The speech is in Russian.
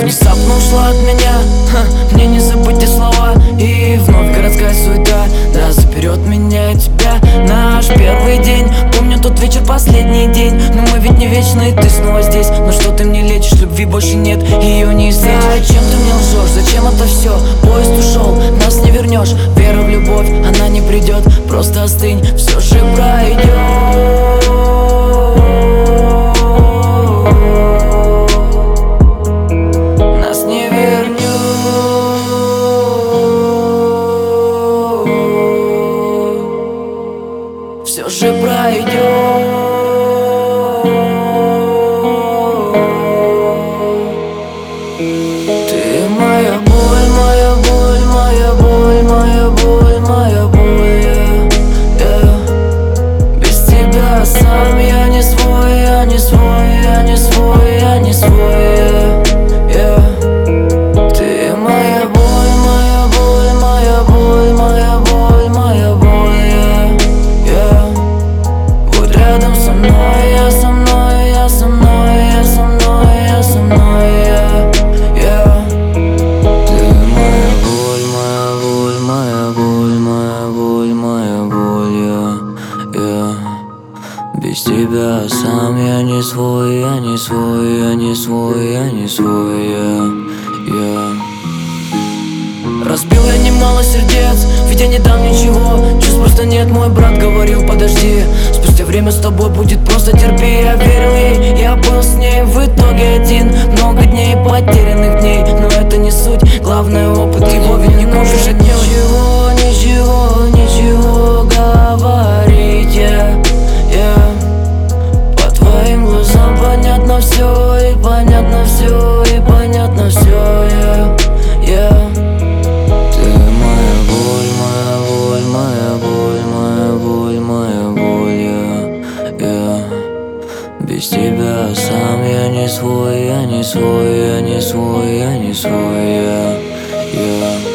внезапно ушла от меня. Мне не забыть те слова. И вновь городская суета, да, заберет меня и тебя. Наш первый день, помню тот вечер, последний день. Но мы ведь не вечны, ты снова здесь. Но что ты мне лечишь, любви больше нет, ее не излечишь. Зачем ты мне лжешь, зачем это все? Поезд ушел, нас не вернешь. Вера в любовь, она не придет. Просто остынь, все же пройдет. Все же пройдет. Ты моя боль, моя боль, моя боль, моя боль, моя боль, yeah. Без тебя сам я не свой, я не свой, я не свой, я не свой, yeah. Ты моя боль, моя боль, моя боль, моя боль, моя боль, yeah. Будь рядом со мной, я со мной, я со мной, я со мной, я со мной, yeah. Ты моя боль, моя боль, моя боль, моя боль, моя боль, yeah. Без тебя сам я не свой, я не свой, я не свой, я не свой, yeah. Разбил я немало сердец, ведь я не дам ничего. Чувств просто нет, мой брат говорил, подожди. Спустя время с тобой будет, просто терпи. Я верил ей, я был с ней в итоге один. Много дней, потерянных дней, но это не суть. Главное опыт, его ведь не купишь от ничего, ничего, ничего говорить, yeah. По твоим глазам понятно все, и понятно все, и понятно все, yeah. Без тебя сам я не свой, я не свой, я не свой, я не свой, yeah.